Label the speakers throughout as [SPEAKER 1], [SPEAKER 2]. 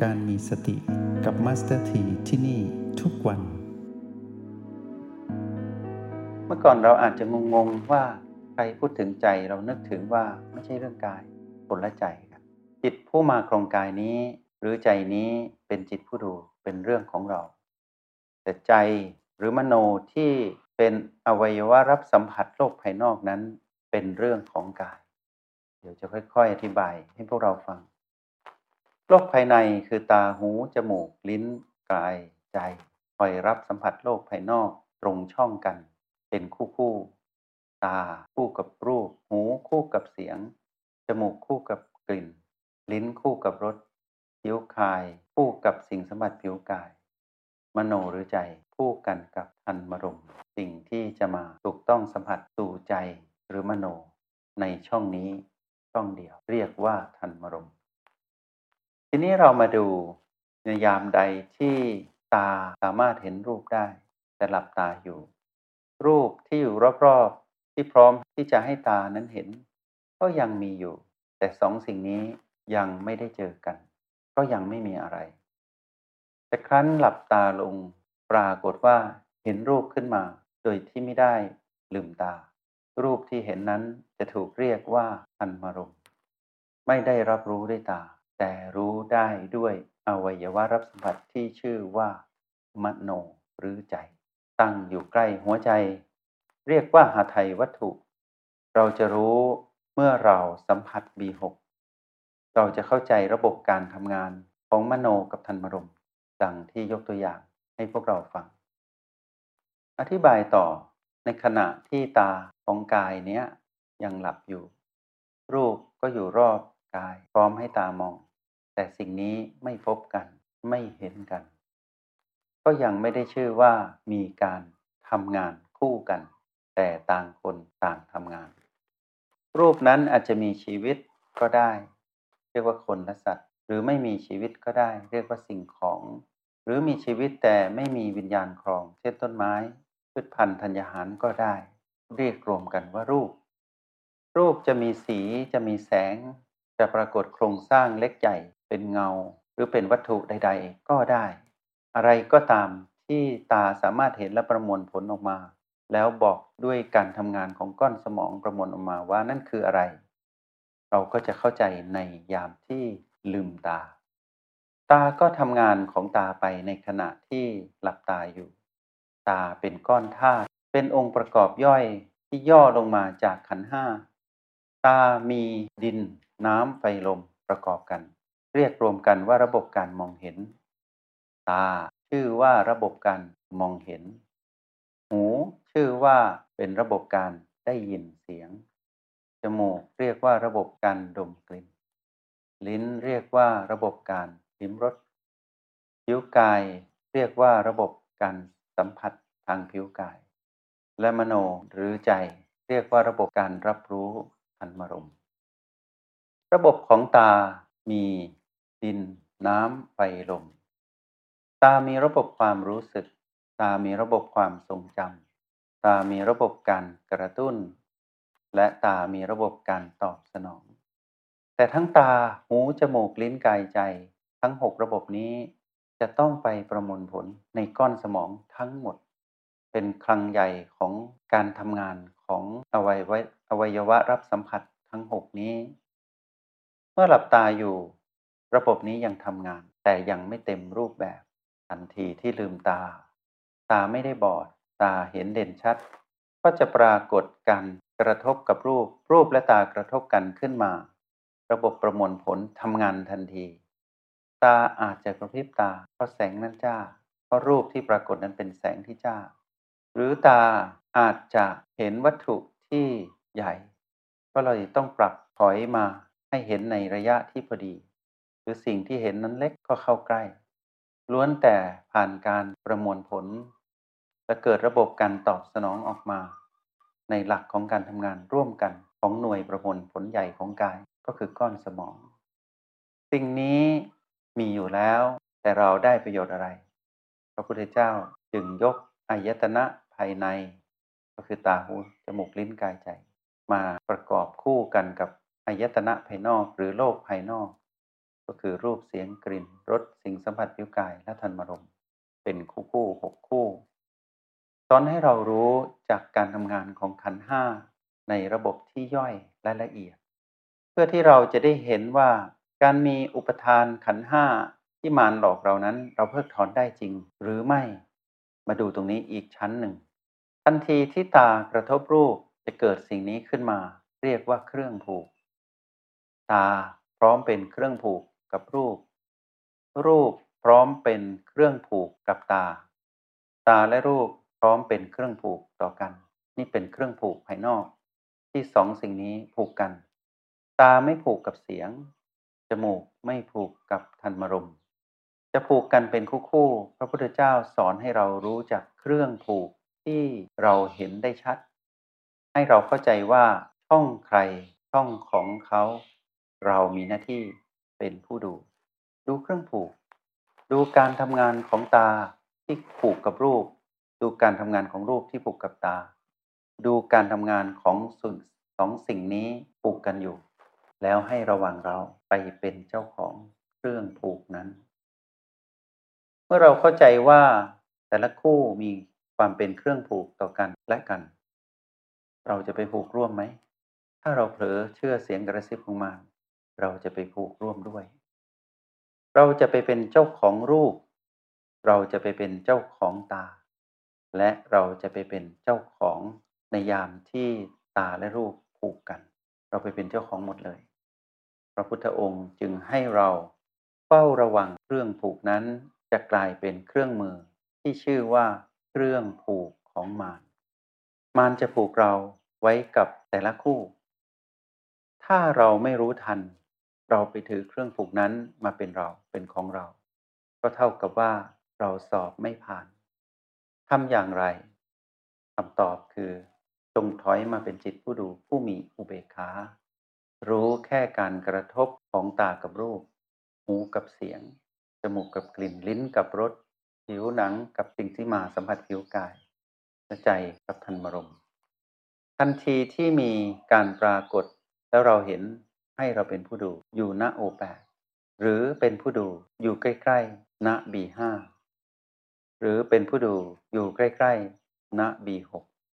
[SPEAKER 1] การมีสติกับมาสเตอร์ทีที่นี่ทุกวัน
[SPEAKER 2] เมื่อก่อนเราอาจจะงงว่าใครพูดถึงใจเรานึกถึงว่าไม่ใช่เรื่องกายคนละใจครับจิตผู้มาครองกายนี้หรือใจนี้เป็นจิตผู้ดูเป็นเรื่องของเราแต่ใจหรือมโนที่เป็นอวัยวะรับสัมผัสโลกภายนอกนั้นเป็นเรื่องของกายเดี๋ยวจะค่อยๆอธิบายให้พวกเราฟังโลกภายในคือตาหูจมูกลิ้นกายใจคอยรับสัมผัสโลกภายนอกตรงช่องกันเป็นคู่ตาคู่กับรูปหูคู่กับเสียงจมูกคู่กับกลิ่นลิ้นคู่กับรสผิวกายคู่กับสิ่งสัมผัสผิวกายมโนหรือใจคู่กันกับธรรมารมณ์สิ่งที่จะมาถูกต้องสัมผัสสู่ใจหรือมโนในช่องนี้ช่องเดียวเรียกว่าธรรมารมณ์ทีนี้เรามาดูในยามใดที่ตาสามารถเห็นรูปได้แต่หลับตาอยู่รูปที่อยู่รอบๆที่พร้อมที่จะให้ตานั้นเห็นก็ยังมีอยู่แต่สองสิ่งนี้ยังไม่ได้เจอกันก็ยังไม่มีอะไรแต่ครั้นหลับตาลงปรากฏว่าเห็นรูปขึ้นมาโดยที่ไม่ได้ลืมตารูปที่เห็นนั้นจะถูกเรียกว่าธรรมารมณ์ไม่ได้รับรู้ด้วยตาแต่รู้ได้ด้วยอวัยวะรับสัมผัสที่ชื่อว่ามโนหรือใจตั้งอยู่ใกล้หัวใจเรียกว่าหทัยวัตถุเราจะรู้เมื่อเราสัมผัส B6 เราจะเข้าใจระบบการทำงานของมโนกับธรรมารมณ์ดังที่ยกตัวอย่างให้พวกเราฟังอธิบายต่อในขณะที่ตาของกายเนี้ยยังหลับอยู่รูปก็อยู่รอบกายพร้อมให้ตามองแต่สิ่งนี้ไม่พบกันไม่เห็นกันก็ยังไม่ได้ชื่อว่ามีการทำงานคู่กันแต่ต่างคนต่างทำงานรูปนั้นอาจจะมีชีวิตก็ได้เรียกว่าคนและสัตว์หรือไม่มีชีวิตก็ได้เรียกว่าสิ่งของหรือมีชีวิตแต่ไม่มีวิญญาณครองเช่นต้นไม้พืชพันธุ์ธัญญาหารก็ได้เรียกรวมกันว่ารูปจะมีสีจะมีแสงจะปรากฏโครงสร้างเล็กใหญ่เป็นเงาหรือเป็นวัตถุใดๆก็ได้อะไรก็ตามที่ตาสามารถเห็นและประมวลผลออกมาแล้วบอกด้วยการทำงานของก้อนสมองประมวลออกมาว่านั่นคืออะไรเราก็จะเข้าใจในยามที่ลืมตาก็ทำงานของตาไปในขณะที่หลับตาอยู่ตาเป็นก้อนธาตุเป็นองค์ประกอบย่อยที่ย่อลงมาจากขันธ์ห้าตามีดินน้ำไฟลมประกอบกันเรียกรวมกันว่าระบบการมองเห็นตาชื่อว่าระบบการมองเห็นหูชื่อว่าเป็นระบบการได้ยินเสียงจมูกเรียกว่าระบบการดมกลิ่นลิ้นเรียกว่าระบบการลิ้มรสผิวกายเรียกว่าระบบการสัมผัสทางผิวกายและมโนหรือใจเรียกว่าระบบการรับรู้ธรรมารมณ์ระบบของตามีดินน้ำไฟลมตามีระบบความรู้สึกตามีระบบความทรงจำตามีระบบการกระตุ้นและตามีระบบการตอบสนองแต่ทั้งตาหูจมูกลิ้นกายใจทั้ง6ระบบนี้จะต้องไปประมวลผลในก้อนสมองทั้งหมดเป็นคลังใหญ่ของการทำงานของอวัยวะรับสัมผัสทั้ง6นี้เมื่อหลับตาอยู่ระบบนี้ยังทำงานแต่ยังไม่เต็มรูปแบบทันทีที่ลืมตาไม่ได้บอดตาเห็นเด่นชัดก็จะปรากฏการกระทบกับรูปและตากระทบกันขึ้นมาระบบประมวลผลทำงานทันทีตาอาจจะกระพริบตาเพราะแสงนั้นจ้าเพราะรูปที่ปรากฏนั้นเป็นแสงที่จ้าหรือตาอาจจะเห็นวัตถุที่ใหญ่ก็เลยต้องปรับถอยมาให้เห็นในระยะที่พอดีหรือสิ่งที่เห็นนั้นเล็กก็เข้าใกล้ล้วนแต่ผ่านการประมวลผลและเกิดระบบการตอบสนองออกมาในหลักของการทำงานร่วมกันของหน่วยประมวลผลใหญ่ของกายก็คือก้อนสมองสิ่งนี้มีอยู่แล้วแต่เราได้ประโยชน์อะไรพระพุทธเจ้าจึงยกอายตนะภายในก็คือตาหูจมูกลิ้นกายใจมาประกอบคู่กันกับอายตนะภายนอกหรือโลกภายนอกโดก็คือรูปเสียงกลิ่นรสสิ่งสัมผัสผิวกายและธรรมารมณ์เป็นคู่6 คู่สอนให้เรารู้จากการทำงานของขันธ์ห้าในระบบที่ย่อยและละเอียดเพื่อที่เราจะได้เห็นว่าการมีอุปทานขันธ์ห้าที่มารหลอกเรานั้นเราเพิกถอนได้จริงหรือไม่มาดูตรงนี้อีกชั้นหนึ่งทันทีที่ตากระทบรูปจะเกิดสิ่งนี้ขึ้นมาเรียกว่าเครื่องผูกตาพร้อมเป็นเครื่องผูกกับรูปรูปพร้อมเป็นเครื่องผูกกับตาและรูปพร้อมเป็นเครื่องผูกต่อกันนี่เป็นเครื่องผูกภายนอกที่สองสิ่งนี้ผูกกันตาไม่ผูกกับเสียงจมูกไม่ผูกกับธรรมารมณ์จะผูกกันเป็นคู่พระพุทธเจ้าสอนให้เรารู้จักเครื่องผูกที่เราเห็นได้ชัดให้เราเข้าใจว่าช่องใครช่องของเขาเรามีหน้าที่เป็นผู้ดูเครื่องผูกดูการทำงานของตาที่ผูกกับรูปดูการทำงานของรูปที่ผูกกับตาดูการทำงานของสองสิ่งนี้ผูกกันอยู่แล้วให้ระวังเราไปเป็นเจ้าของเครื่องผูกนั้นเมื่อเราเข้าใจว่าแต่ละคู่มีความเป็นเครื่องผูกต่อกันและกันเราจะไปผูกร่วมไหมถ้าเราเผลอเชื่อเสียงกระซิบของมารเราจะไปผูกร่วมด้วยเราจะไปเป็นเจ้าของรูปเราจะไปเป็นเจ้าของตาและเราจะไปเป็นเจ้าของในยามที่ตาและรูปผูกกันเราไปเป็นเจ้าของหมดเลยพระพุทธองค์จึงให้เราเฝ้าระวังเครื่องผูกนั้นจะกลายเป็นเครื่องมือที่ชื่อว่าเครื่องผูกของมารจะผูกเราไว้กับแต่ละคู่ถ้าเราไม่รู้ทันเราไปถือเครื่องผูกนั้นมาเป็นเราเป็นของเราก็เท่ากับว่าเราสอบไม่ผ่านทำอย่างไรคำตอบคือจงถอยมาเป็นจิตผู้ดูผู้มีอุเบกขารู้แค่การกระทบของตากับรูปหูกับเสียงจมูกกับกลิ่นลิ้นกับรสผิวหนังกับสิ่งที่มาสัมผัสผิวกายและใจกับธรรมารมณ์ทันทีที่มีการปรากฏแล้วเราเห็นให้เราเป็นผู้ดูอยู่ณโอแปดหรือเป็นผู้ดูอยู่ใกล้ๆณB5หรือเป็นผู้ดูอยู่ใกล้ๆณB6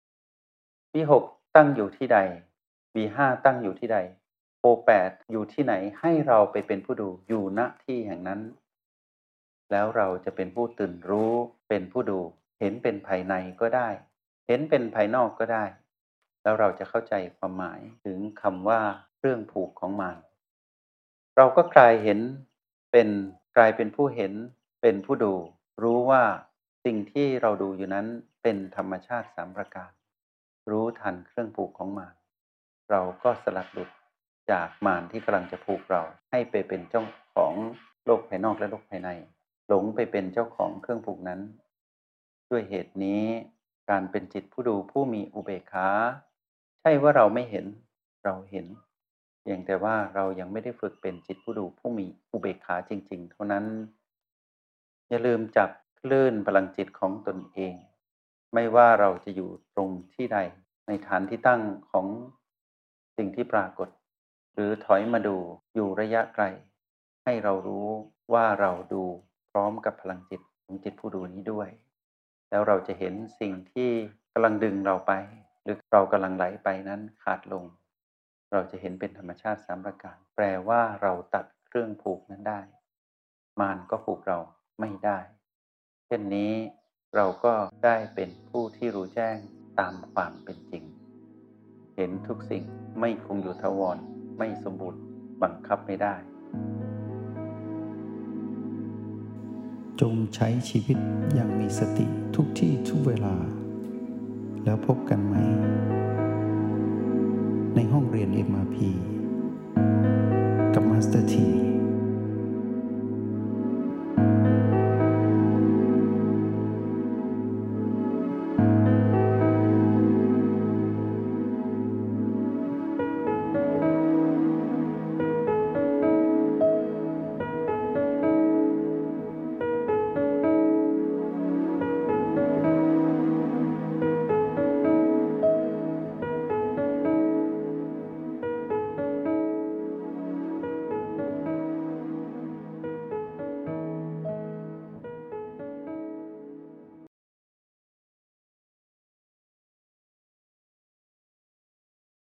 [SPEAKER 2] B6 ตั้งอยู่ที่ใด B5 ตั้งอยู่ที่ใด O8 อยู่ที่ไหนให้เราไปเป็นผู้ดูอยู่ณที่แห่งนั้นแล้วเราจะเป็นผู้ตื่นรู้เป็นผู้ดูเห็นเป็นภายในก็ได้เห็นเป็นภายนอกก็ได้แล้วเราจะเข้าใจความหมายถึงคำว่าเครื่องผูกของมารเราก็กลายเป็นผู้เห็นเป็นผู้ดูรู้ว่าสิ่งที่เราดูอยู่นั้นเป็นธรรมชาติ3ประการรู้ทันเครื่องผูกของมารเราก็สลัดหลุดจากมารที่กำลังจะผูกเราให้ไปเป็นเจ้าของโลกภายนอกและโลกภายในหลงไปเป็นเจ้าของเครื่องผูกนั้นด้วยเหตุนี้การเป็นจิตผู้ดูผู้มีอุเบกขาใช่ว่าเราไม่เห็นเราเห็นเพียงแต่ว่าเรายังไม่ได้ฝึกเป็นจิตผู้ดูผู้มีอุเบกขาจริงๆเท่านั้นอย่าลืมจับคลื่นพลังจิตของตนเองไม่ว่าเราจะอยู่ตรงที่ใดในฐานที่ตั้งของสิ่งที่ปรากฏหรือถอยมาดูอยู่ระยะไกลให้เรารู้ว่าเราดูพร้อมกับพลังจิตของจิตผู้ดูนี้ด้วยแล้วเราจะเห็นสิ่งที่กำลังดึงเราไปหรือเรากำลังไหลไปนั้นขาดลงเราจะเห็นเป็นธรรมชาติ3ประการแปลว่าเราตัดเครื่องผูกนั้นได้มารก็ผูกเราไม่ได้เช่นนี้เราก็ได้เป็นผู้ที่รู้แจ้งตามความเป็นจริงเห็นทุกสิ่งไม่คงอยู่ถาวรไม่สมบูรณ์บังคับไม่ได้
[SPEAKER 1] จงใช้ชีวิตอย่างมีสติทุกที่ทุกเวลาแล้วพบกันไหมในห้องเรียน MRP กับมาสเตอร์ที